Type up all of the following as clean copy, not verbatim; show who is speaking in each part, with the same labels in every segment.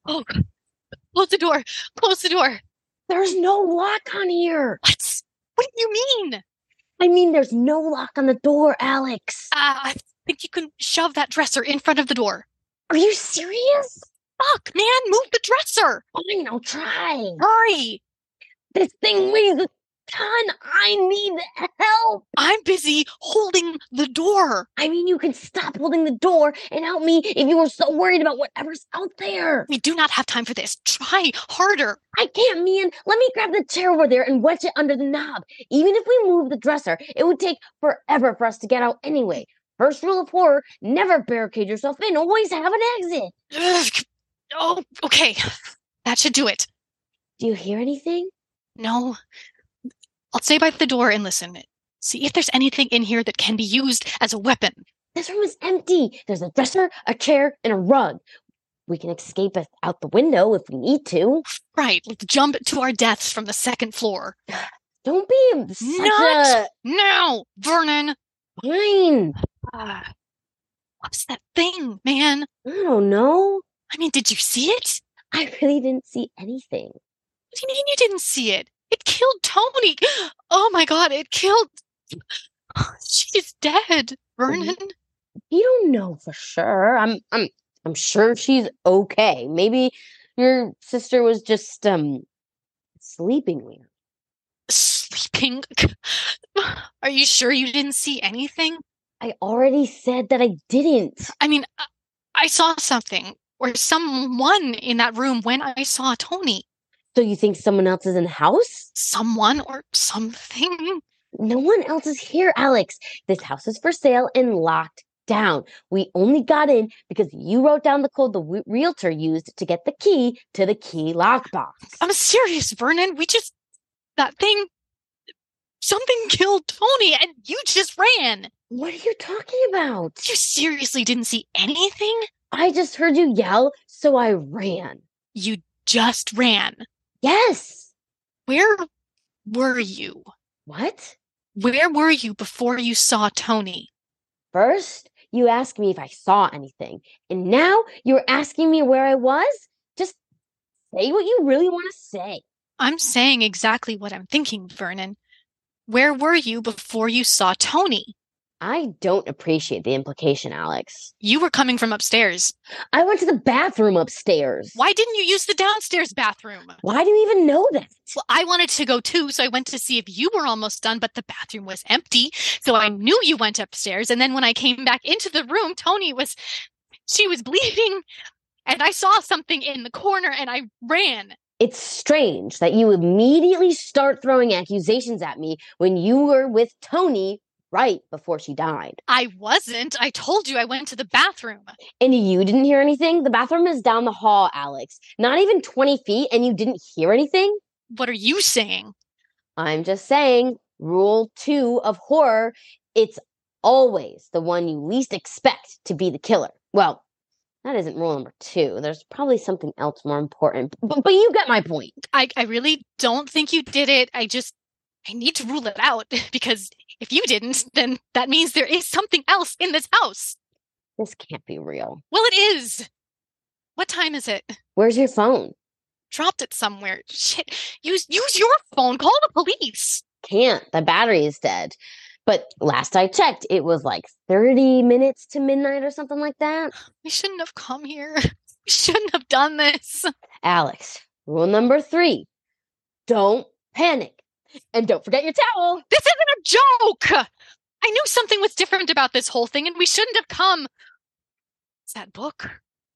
Speaker 1: Oh, close the door. Close the door.
Speaker 2: There's no lock on here.
Speaker 1: What? What do you mean?
Speaker 2: I mean, there's no lock on the door, Alex.
Speaker 1: I think you can shove that dresser in front of the door.
Speaker 2: Are you serious?
Speaker 1: Fuck, man, move the dresser.
Speaker 2: Fine, I'll try.
Speaker 1: Hurry.
Speaker 2: This thing weighs a ton. I need help.
Speaker 1: I'm busy holding the door.
Speaker 2: I mean, you can stop holding the door and help me if you were so worried about whatever's out there.
Speaker 1: We do not have time for this. Try harder.
Speaker 2: I can't, man. Let me grab the chair over there and wedge it under the knob. Even if we move the dresser, it would take forever for us to get out anyway. First rule of horror, never barricade yourself in. Always have an exit.
Speaker 1: Ugh. Oh, okay. That should do it.
Speaker 2: Do you hear anything?
Speaker 1: No. I'll stay by the door and listen. See if there's anything in here that can be used as a weapon.
Speaker 2: This room is empty. There's a dresser, a chair, and a rug. We can escape out the window if we need to.
Speaker 1: Right. Let's jump to our deaths from the second floor.
Speaker 2: Don't be such
Speaker 1: Not now, Vernon.
Speaker 2: Fine.
Speaker 1: What's that thing, man?
Speaker 2: I don't know.
Speaker 1: I mean, did you see it?
Speaker 2: I really didn't see anything.
Speaker 1: What do you mean you didn't see it? It killed Tony. Oh my God, it killed. She's dead, Vernon.
Speaker 2: You don't know for sure. I'm sure she's okay. Maybe your sister was just sleeping weird.
Speaker 1: Sleeping? Are you sure you didn't see anything?
Speaker 2: I already said that I didn't.
Speaker 1: I mean, I saw something or someone in that room when I saw Tony.
Speaker 2: So you think someone else is in the house?
Speaker 1: Someone or something?
Speaker 2: No one else is here, Alex. This house is for sale and locked down. We only got in because you wrote down the code the realtor used to get the key to the key lockbox.
Speaker 1: I'm serious, Vernon. That thing, something killed Tony and you just ran.
Speaker 2: What are you talking about?
Speaker 1: You seriously didn't see anything?
Speaker 2: I just heard you yell, so I ran.
Speaker 1: You just ran.
Speaker 2: Yes.
Speaker 1: Where were you?
Speaker 2: What?
Speaker 1: Where were you before you saw Tony?
Speaker 2: First, you asked me if I saw anything, and now you're asking me where I was? Just say what you really want to say.
Speaker 1: I'm saying exactly what I'm thinking, Vernon. Where were you before you saw Tony?
Speaker 2: I don't appreciate the implication, Alex.
Speaker 1: You were coming from upstairs.
Speaker 2: I went to the bathroom upstairs.
Speaker 1: Why didn't you use the downstairs bathroom?
Speaker 2: Why do you even know that?
Speaker 1: Well, I wanted to go too, so I went to see if you were almost done, but the bathroom was empty. So I knew you went upstairs. And then when I came back into the room, she was bleeding. And I saw something in the corner and I ran.
Speaker 2: It's strange that you immediately start throwing accusations at me when you were with Tony right before she died.
Speaker 1: I wasn't. I told you I went to the bathroom.
Speaker 2: And you didn't hear anything? The bathroom is down the hall, Alex. Not even 20 feet, and you didn't hear anything?
Speaker 1: What are you saying?
Speaker 2: I'm just saying, rule 2 of horror, it's always the one you least expect to be the killer. Well, that isn't rule number 2. There's probably something else more important. But you get my point.
Speaker 1: I really don't think you did it. I need to rule it out because if you didn't, then that means there is something else in this house.
Speaker 2: This can't be real.
Speaker 1: Well, it is. What time is it?
Speaker 2: Where's your phone?
Speaker 1: Dropped it somewhere. Shit. Use your phone. Call the police.
Speaker 2: Can't. The battery is dead. But last I checked, it was like 30 minutes to midnight or something like that.
Speaker 1: We shouldn't have come here. We shouldn't have done this.
Speaker 2: Alex, rule number 3. Don't panic. And don't forget your towel.
Speaker 1: This isn't a joke. I knew something was different about this whole thing and we shouldn't have come. It's that book.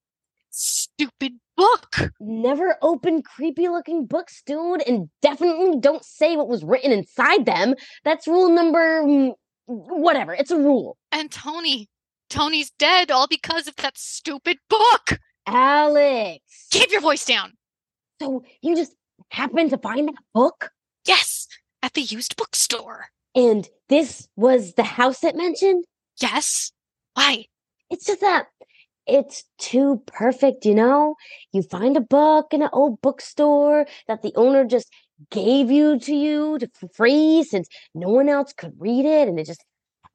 Speaker 1: Stupid book.
Speaker 2: Never open creepy looking books, dude, and definitely don't say what was written inside them. That's rule number whatever. It's a rule.
Speaker 1: And Tony's dead all because of that stupid book.
Speaker 2: Alex.
Speaker 1: Keep your voice down.
Speaker 2: So you just happened to find that book?
Speaker 1: Yes, at the used bookstore.
Speaker 2: And this was the house it mentioned?
Speaker 1: Yes. Why?
Speaker 2: It's just that it's too perfect, you know? You find a book in an old bookstore that the owner just gave you for free since no one else could read it, and it just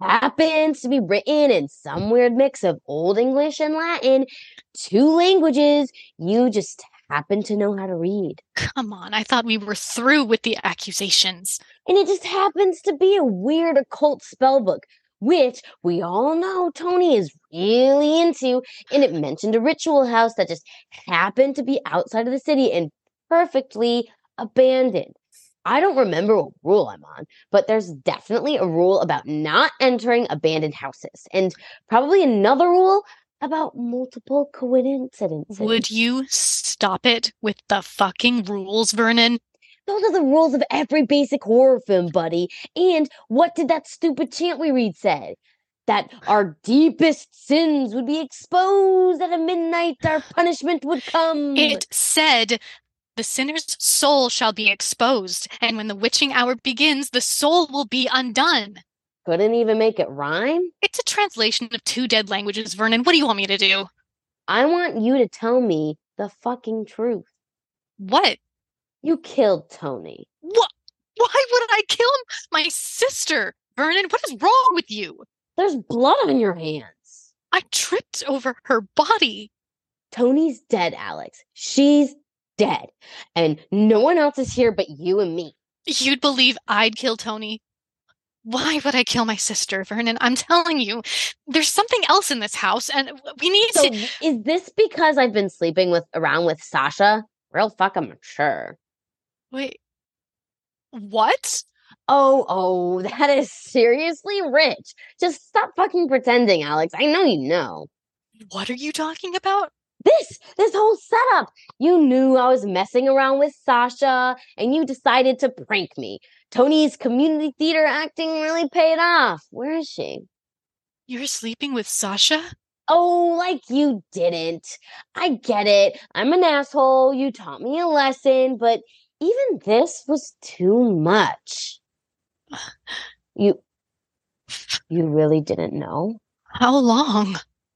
Speaker 2: happens to be written in some weird mix of Old English and Latin, two languages you just happen to know how to read.
Speaker 1: Come on, I thought we were through with the accusations.
Speaker 2: And it just happens to be a weird occult spell book, which we all know Tony is really into. And it mentioned a ritual house that just happened to be outside of the city and perfectly abandoned. I don't remember what rule I'm on, but there's definitely a rule about not entering abandoned houses, and probably another rule about multiple coincidences.
Speaker 1: Would you stop it with the fucking rules, Vernon?
Speaker 2: Those are the rules of every basic horror film, buddy. And what did that stupid chant we read say? That our deepest sins would be exposed at a midnight, our punishment would come.
Speaker 1: It said the sinner's soul shall be exposed, and when the witching hour begins, the soul will be undone.
Speaker 2: Couldn't even make it rhyme?
Speaker 1: It's a translation of two dead languages, Vernon. What do you want me to do?
Speaker 2: I want you to tell me the fucking truth.
Speaker 1: What?
Speaker 2: You killed Tony.
Speaker 1: What? Why would I kill my sister? Vernon, what is wrong with you?
Speaker 2: There's blood on your hands.
Speaker 1: I tripped over her body.
Speaker 2: Tony's dead, Alex. She's dead. And no one else is here but you and me.
Speaker 1: You'd believe I'd kill Tony? Why would I kill my sister, Vernon? I'm telling you, there's something else in this house, and we need to...
Speaker 2: Is this because I've been sleeping around with Sasha? Real fucking mature.
Speaker 1: Wait, what?
Speaker 2: Oh, that is seriously rich. Just stop fucking pretending, Alex. I know you know.
Speaker 1: What are you talking about?
Speaker 2: This whole setup. You knew I was messing around with Sasha, and you decided to prank me. Tony's community theater acting really paid off. Where is she?
Speaker 1: You're sleeping with Sasha?
Speaker 2: Oh, like you didn't. I get it. I'm an asshole. You taught me a lesson, but even this was too much. You really didn't know?
Speaker 1: How long?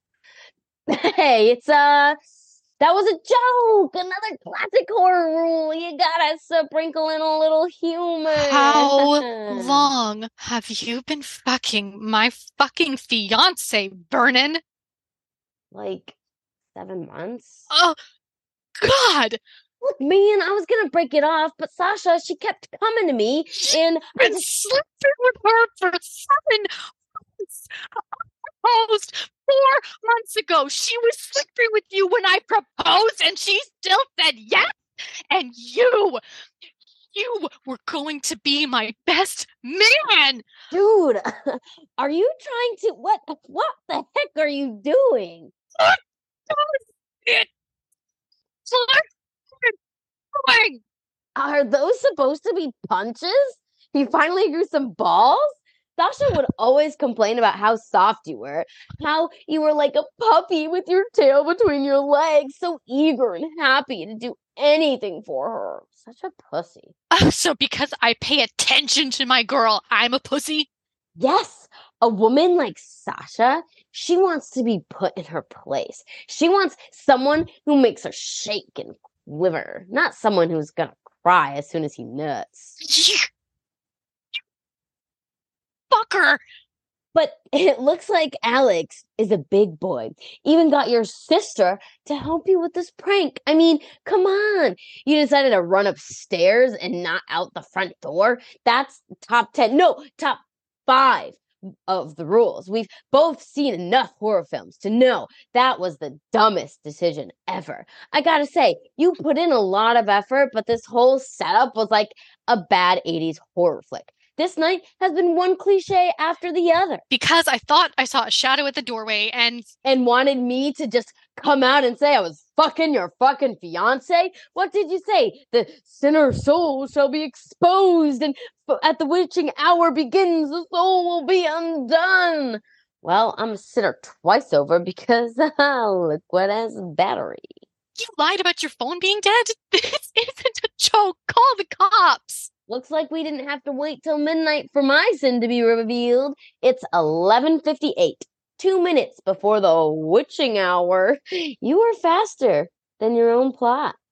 Speaker 2: Hey, that was a joke. Another classic horror rule. You gotta sprinkle in a little humor.
Speaker 1: How long have you been fucking my fucking fiance, Vernon?
Speaker 2: Like 7 months.
Speaker 1: Oh, God!
Speaker 2: Look, man, I was gonna break it off, but Sasha, she kept coming to me, and
Speaker 1: I've been sleeping with her for 7 months. I proposed 4 months ago. She was sleeping with you when I proposed, and she still said yes. And you were going to be my best man.
Speaker 2: Dude, are you trying to what the heck are you doing?
Speaker 1: What it?
Speaker 2: Are those supposed to be punches? You finally grew some balls? Sasha would always complain about how soft you were, how you were like a puppy with your tail between your legs, so eager and happy to do anything for her. Such a pussy.
Speaker 1: Oh, so because I pay attention to my girl, I'm a pussy?
Speaker 2: Yes, a woman like Sasha, she wants to be put in her place. She wants someone who makes her shake and quiver, not someone who's gonna cry as soon as he nuts.
Speaker 1: Fucker!
Speaker 2: But it looks like Alex is a big boy. Even got your sister to help you with this prank. I mean, come on. You decided to run upstairs and not out the front door? That's top 10. No, top 5 of the rules. We've both seen enough horror films to know that was the dumbest decision ever. I gotta say, you put in a lot of effort, but this whole setup was like a bad 80s horror flick. This night has been one cliche after the other.
Speaker 1: Because I thought I saw a shadow at the doorway and
Speaker 2: wanted me to just come out and say I was fucking your fucking fiance? What did you say? The sinner's soul shall be exposed, and at the witching hour begins, the soul will be undone. Well, I'm a sinner twice over because liquid as battery.
Speaker 1: You lied about your phone being dead? This isn't a joke. Call the cops.
Speaker 2: Looks like we didn't have to wait till midnight for my sin to be revealed. It's 11:58, 2 minutes before the witching hour. You were faster than your own plot.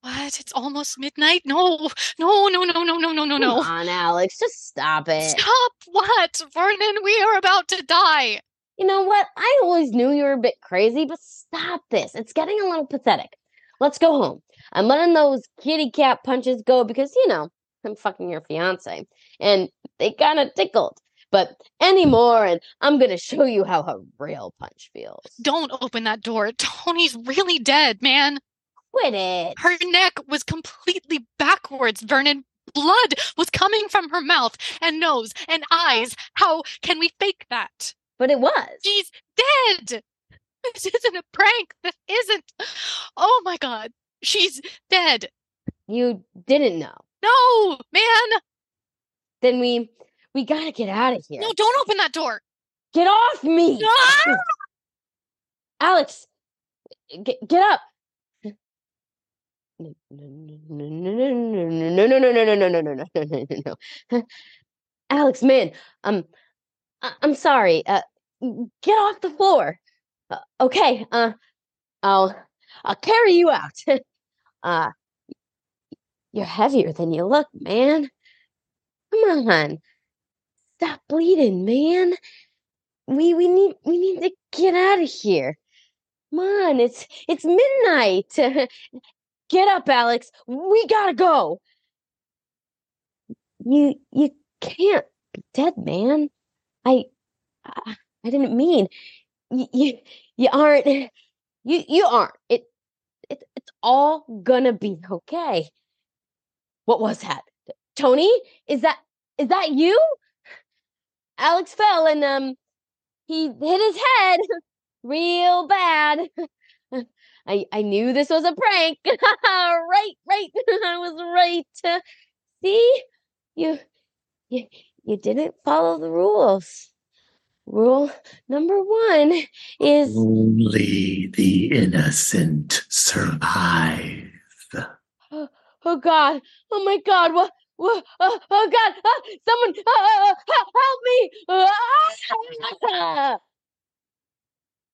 Speaker 1: What? It's almost midnight? No, no, no, no, no, no, no, no,
Speaker 2: Come
Speaker 1: no.
Speaker 2: on, Alex, just stop it.
Speaker 1: Stop what? Vernon, we are about to die.
Speaker 2: You know what? I always knew you were a bit crazy, but stop this. It's getting a little pathetic. Let's go home. I'm letting those kitty cat punches go because, I'm fucking your fiance. And they kind of tickled. But anymore, and I'm going to show you how a real punch feels.
Speaker 1: Don't open that door. Tony's really dead, man.
Speaker 2: Quit it.
Speaker 1: Her neck was completely backwards, Vernon. Blood was coming from her mouth and nose and eyes. How can we fake that?
Speaker 2: But it was.
Speaker 1: She's dead. This isn't a prank. This isn't. Oh my God. She's dead.
Speaker 2: You didn't know.
Speaker 1: No, man.
Speaker 2: Then we gotta get out of here.
Speaker 1: No, don't open that door.
Speaker 2: Get off me!
Speaker 1: Ah!
Speaker 2: Alex, get up. No, no, no, no, no, no, no, no, no, no, no, no, no, no, no, no, no. Alex, man, I'm sorry. Get off the floor. Okay. I'll carry you out. You're heavier than you look, man. Come on. Stop bleeding, man. We need to get out of here. Come on, it's midnight. Get up, Alex. We gotta go. You can't be dead, man. I didn't mean you aren't. You aren't. It's all gonna be okay. What was that? Tony? Is that you? Alex fell and he hit his head real bad. I knew this was a prank. Right. I was right. See? You didn't follow the rules. Rule number 1 is
Speaker 3: only the innocent survive.
Speaker 2: Oh God! Oh my God! What? Oh God! Someone help me!